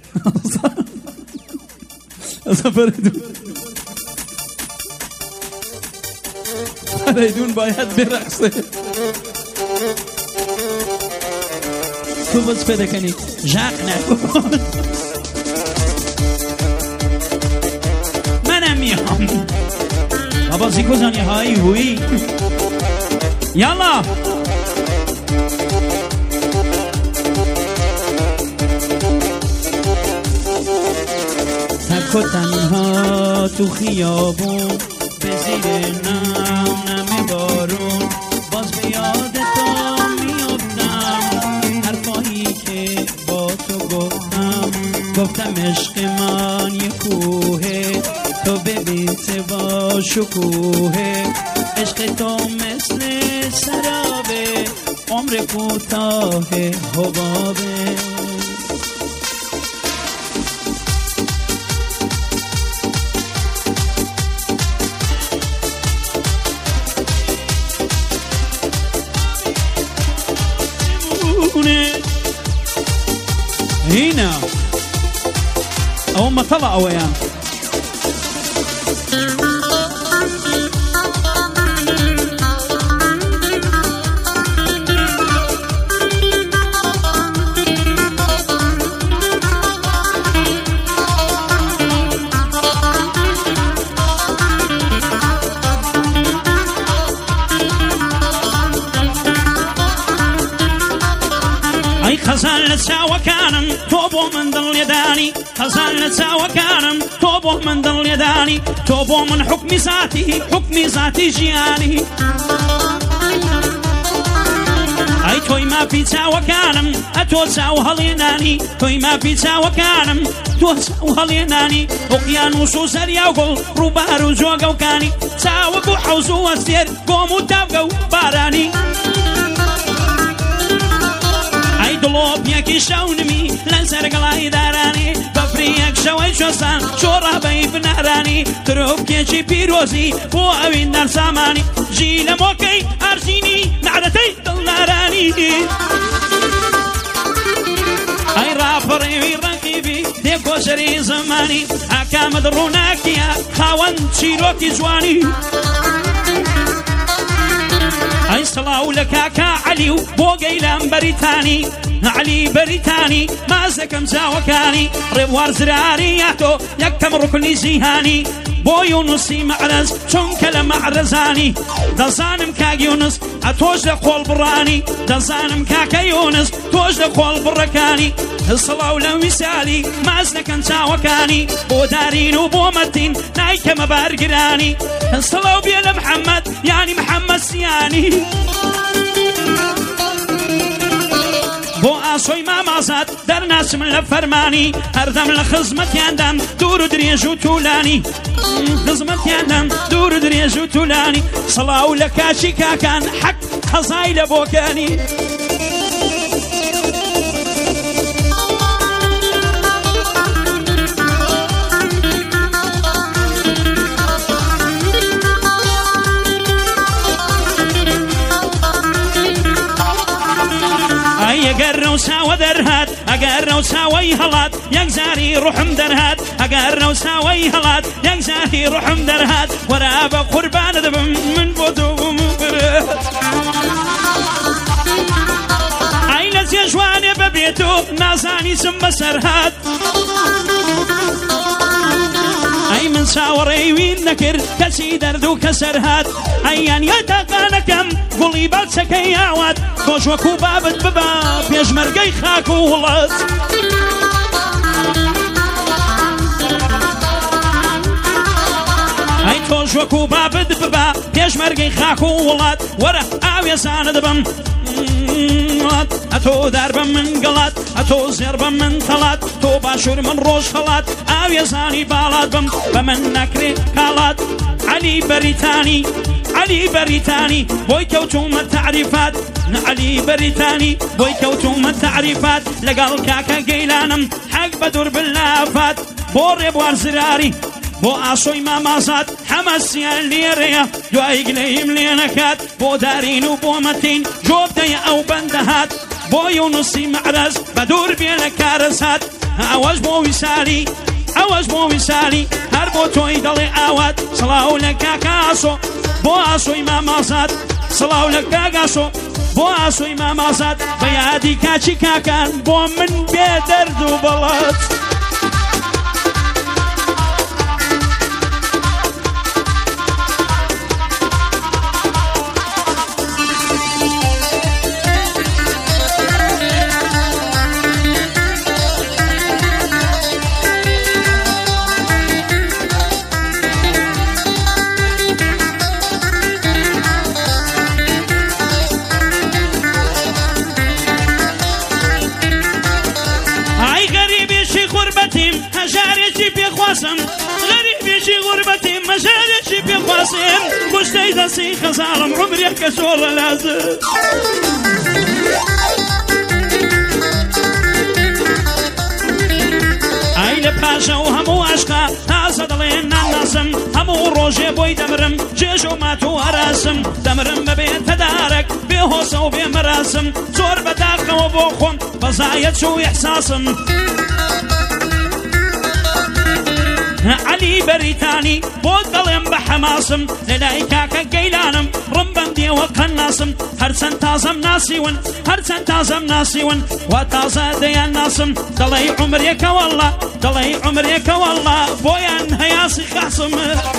فريدون باید برقصه. تو بس پیدا کنی جاق نکن. منم میام بابا زیکو زنی هایی هوی. یالا تک و تنها تو خیابون به زیر نم بارون باز به یاد تو میافتم. حرفایی که با تو گفتم عشق من یه کوهه، تو ببیت با شکوهه. عشق تو مثل سرابه، عمر کوتاه حبابه. هنا هم طلعوا وياه. خزان لتساوى كانم توبو من ضل يداني. خزان لتساوى كانم توبو من ضل يداني. توبو من حكم ذاتي جياني. اي توي ما في تساوى كانم اتو تساوى هليناني. توي ما في تساوى كانم تو تساوى هليناني. وقيانوس وسريا وقل روبار وزوغا وكاني. تساوى بوحوز وستير قومو تابقو باراني. دلوب یکی شونمی لنسر قلای دارانی. بفریک شوی شوستان شورا بیف نرانی. تروب کشی پیروزی و اوین در سامانی. جیل موکی ارزینی نعرتی دل نارانی. ای رافری رقیبی دیکو شری زمانی. حکام درونکیا خاون چیروکی جوانی. ای صلاو لکاکا علیو بو گیلم بریتانی. علي بريتاني مازكم زاوكاني. ربوار زرارياتو يكتم ركني زيهاني. بو يونسي معرز شون كلام معرزاني. دزانم كاك يونس اتوج لقول براني. دزانم كاك يونس توج لقول بركاني. الصلاة ولوسالي مازكم زاوكاني. بو دارين وبو متين نايك مبارقراني. الصلاة بيلا محمد يعني محمد سياني. بو آسوی مامازات در ناس من لفرمانی. هردم لخزمت یاندم دور دریج و طولانی. خزمت یاندم دور دریج و طولانی. صلاو لکاشی کاکان حق خزای لبوکانی. اگر ساوى درهات اگر ساوى هلات يكزاري روحم درهات اگر ساوى هلات يكزاري روحم درهات. وراب قربان دبم من بدو مبرات. عينز يجواني ببيتو نازاني سم سرهات. اي من ساوري وين نكر كسي دردو كسرهات. ايان يتقانكم قولي بالسكي عواد. كوش وكو بابت بباب يجمرقي خاكو ولاد. اي كوش وكو بابت بباب يجمرقي خاكو ولاد. ورا اوي ساند بم اتو درب من قلات. اتو زرب من ثلات. تو باشور من روش خلات. اوي زاني بالات بم بمن نكري كالات. علي بريتاني علي بريتاني بوي كوتوم التعريفات. علي بريتاني بوي كوتوم التعريفات. لقال كاكا قيلانم حق بدور باللافات. بوري بوار زراري بو آسوی مامازات حماسيان ليريا دو ايقليم لينكات. بو دارين وبو متين جوب دي او بندهات. بو يونسي معرز بدور بين كارسات. ئەوەش بۆ ویسالی ئەوەش بۆ ویسالی هەر بۆ تۆی دەڵێ ئاوات سڵاو لە کاکاسۆ بۆ ئاسۆی مامازات سڵاو لە کاکاسۆ بۆ ئاسۆی مامازات بە یادی کاچی کاکان بۆ من بێ دەرد و بەڵات هەژارێکی پێخواسم غەریبێکی غوربەتیم مەژارێکی پێخواسم کوشتەی دەسی خەزاڵم عومرێکە زۆڕە لازم ئای لە پاشە و هەموو عاشقا تازە دەڵێن ناناسم هەموو ڕۆژێ بۆی دەمرم جێژ و مات و هەراسم دەمرم بەبێ تەدارەک بێ هۆسە و بێ مەراسم زۆر بەداقەوە بۆ خۆم بەزایەت و ئیحساسم علی بەریتانی بۆ دەڵێم بە حەماسم لەلای کاکە گەیلانم ڕم بەندێوە قەناسم هەرچەند تازەم ناسیون هەرچەند تازەم ناسیون وا تازە دەیان ناسم دەڵێ عومرێکە وەڵڵا دەڵێ عومرێکە وەڵڵا بۆیان هەیاسی خاسم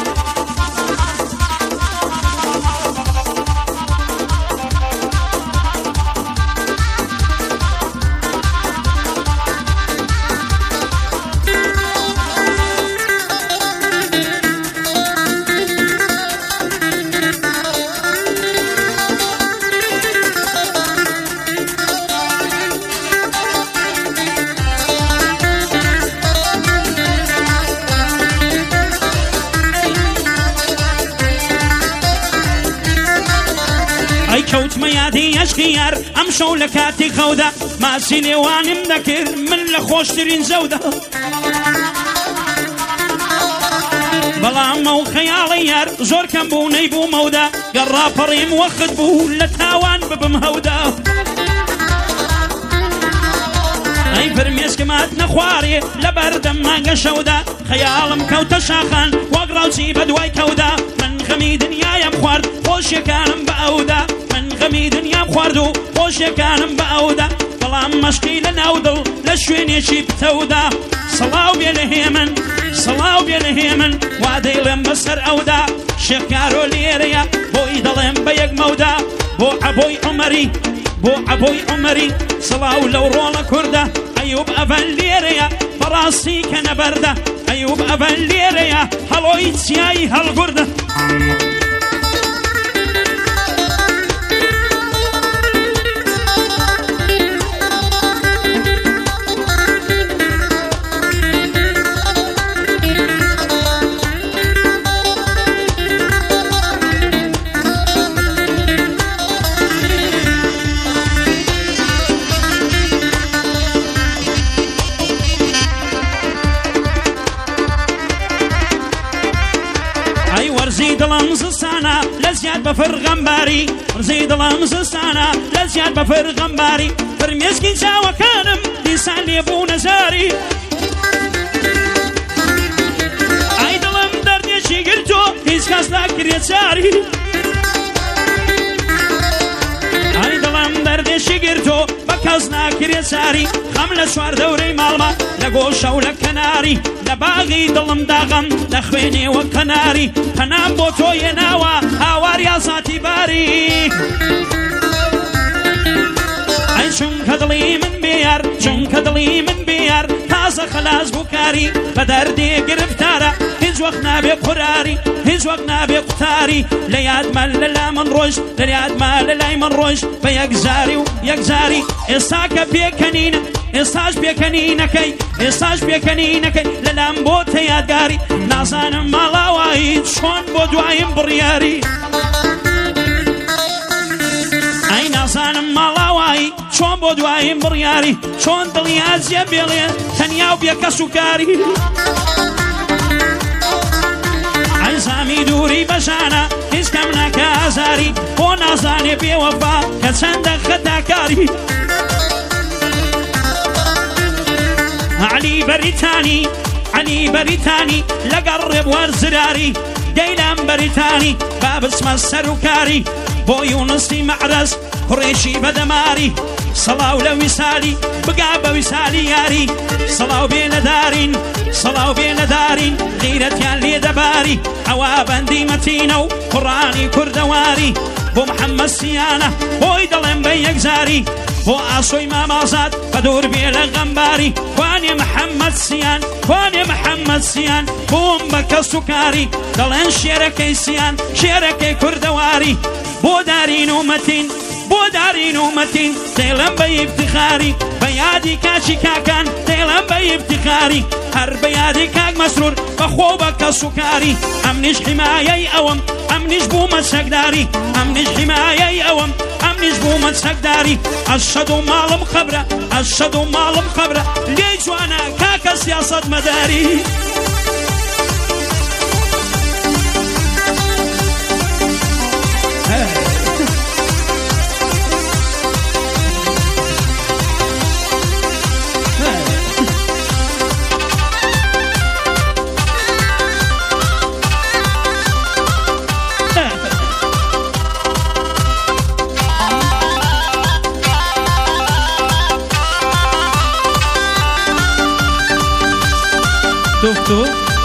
کەوتمە یادی عەشقی یار ئەم شەو لە کاتی خەودا ماسی لێوانم دەکرد من لە خۆشترین زەودا بەڵام ئەو خەیاڵی یار زۆر کەم بوو نەیبوومەودا گەڕاپەڕیم وەخت بوو لە تاوان ببم هەودا ئەی فرمێسکمات نەخوارێ لە بەردەم مانگە شەودا خەیاڵم کەوتە شاخان وەک ڕاوچی بە دوای کەودا من غەمی دنیایم خوارد خۆشیەکانم بە ئەودا غەمی دنیام خوارد و خۆشیەکانم بە ئەودا بەڵام مەشقی لە ناودڵ لە شوێنێکی پتەودا سەڵاو بێ لە هێمن سەڵاو بێ لە هێمن وا دەیڵێم بەسەر ئەودا شێخکارۆ لێرەیە بۆی دەڵێم بە یەک مەودا بۆ عەبۆی عومەری بۆ عەبۆی عومەری سەڵاو لەو ڕۆڵە کووردە ئەیوب ئەڤەن لێرەیە بەڕاستی کە نەبەردە ئەیوب ئەڤەن لێرەیە هەڵۆی چیایی هەڵگوردە ورزی دڵم زستانە لە زیاد بە فرغەمباری ورزی دڵم زستانە لە زیاد بە فرغەمباری فرمێسکی چاوەکانم دیسان لێبوو نەزاری ئای دڵم دەردێکی گرتۆ هیچ کەس ناکرێ چاری ئای دڵم دەردێکی گرتۆ بە کەس ناکرێ چاری خەم لە چوار دەورەی ماڵمە لە گۆشە و لە کەناری لە باغی دڵم داغەم لە خوێنێوە کەناری پەنام بۆ تۆ هێناوە هاوار یاساتی باری ئەی چونکە دڵی من بێیار چونکە دڵی من بێیار تازە خەلاس بوو کاری بە دەردێ گرفتارە هیچ وەخت نابێ قوراری هیچ وەخت نابێ قوتاری لە یادمە لەلا من ڕۆژ لە یادمە لەلای من ڕۆژ بە یەکزاری و یەکزاری ئێستا کە پێکەنینە ئێستاش پێکەنینەکەی ئێستاش پێکەنینەکەی لەلام بۆ تە یادگاری نازانم ماڵاوایی چۆن بۆ دوایم بڕیاری ئەی نازانم ماڵاوایی چۆن بۆ دوایم بڕیاری چۆن دڵیازیە بێڵێ تەنیا و بێکەس و کاری ئەی زامی دووری بەشانە هیچ کەم ناکە ئازاری بۆ نازانێ بێوەفا کە چەندە خەتاکاری علي بريتاني علي بريتاني لقرب والزراري قيلان بريتاني باب اسم السركاري بو يونسي معرس قريشي بدماري صلاة لوسالي بقى وسالي ياري صلاة بين دارين صلاة بين دارين غيرة يالي دباري عوابا ديمتينو قراني كردواري بو محمد سيانة بو يدلن بيك زاري بو عصوي ما مازاد بدور بيلا غنباري واني محمد سيان واني محمد سيان بو امك سكاري دلن شيركي سيان شيركي كردواري بو دارين ومتين بو دارين ومتين تيلم بي افتخاري بيادي كاشي كاكان تيلم بي افتخاري هر بيادي كاك مسرور بخوبك سكاري امنش حمايي اوم امنش بو مسكداري امنش حمايي اوم امنش بو مسكداري اشهد مالم خبره اشهد مالم خبره ليش وانا كاك سياسة مداري شفتوا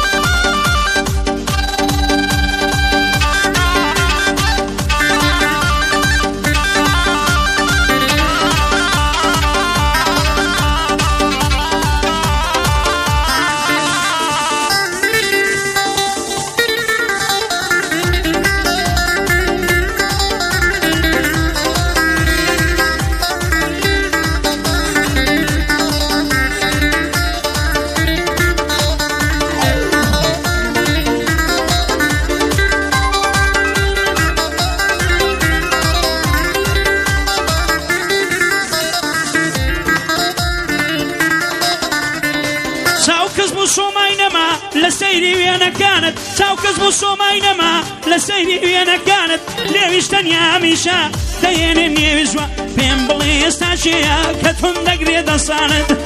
لسيري ويانا كانت ساو كزبو صومينما لسيري ويانا كانت ليش تنيا ميشا دين النيوزوا بين بلي استاشيا كتهم دقري دصانت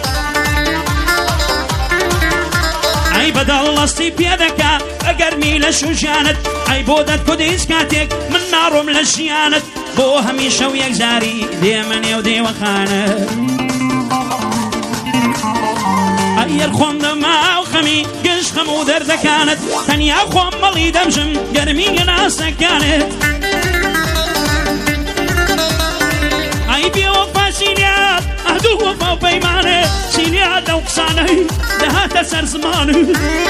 اي بدل اصلي بيدك اقرمي لشوشانت اي بودت كديس كاتيك من نارهم لشيانت بو هميشا وياك زاري دي مني ودي وخانت اير خوم دما وخمي قش خمو درد كانت تنيا خوم ملي دمشم قرمي ناس كانت اي بي وفا سينيات اهدو وفا وبيمانه سينيات وقصانه دهات سر زمانه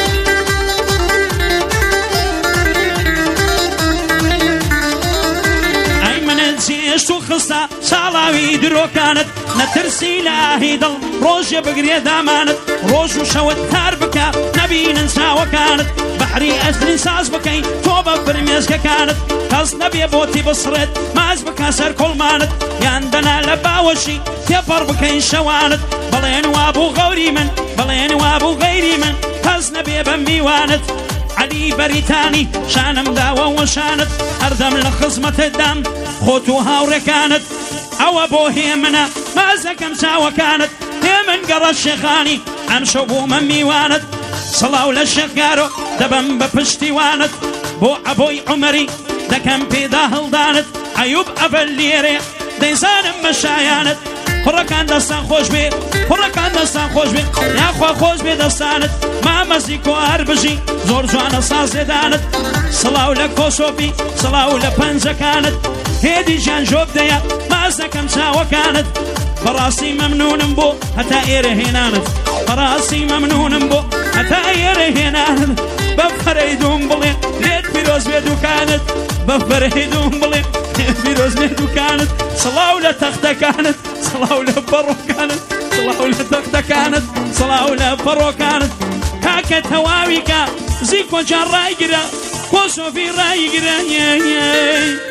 اي من زيش وخصة صلاوي درو كانت نترسي لاهي ضل روج بقري دامانت روج وشوت ثار بكا نبي ننسى وكانت بحري أسري ساز بكي توبة برميزك كانت قص نبي بوتي بصرت ماز بكا سر كل مانت ياندنا لباوشي تفر بكي شوانت بلين وابو غوري من بلين وابو غيري من قص نبي بمبيوانت علي بريتاني شانم داوة وشانت أردم لخصمة الدم خوتوها وركانت أو أبو هيمنا ما زكم ساوى كانت هيمن قرى الشيخاني أمشو بو من ميوانت صلاو للشيخارو دبن بفشتي وانت بو أبوي عمري دكم بيدا هلدانت أيوب أبليري ديزان مشايانت خركان دستان خوش بي خركان دستان خوش بي يا خوا خوش بي دستانت ما مزيكو أربجي زور جوانا سازي دانت صلاو لكوسوبي صلاو لبنزة كانت هيدي جان جوب ديا ما زكم ساوى كانت براسي ممنون بو حتى إيره هنانت براسي ممنون بو حتى إيره هنانت بفريدون بلين ليت فيروز بيدو كانت بفريدون بلين فيروز بيدو كانت صلاو لتخته كانت صلاو لبرو كانت صلاو لتخته كانت صلاو لبرو كانت كاكت هواويكا زيكو جان رايقرا كوسو في رايقرا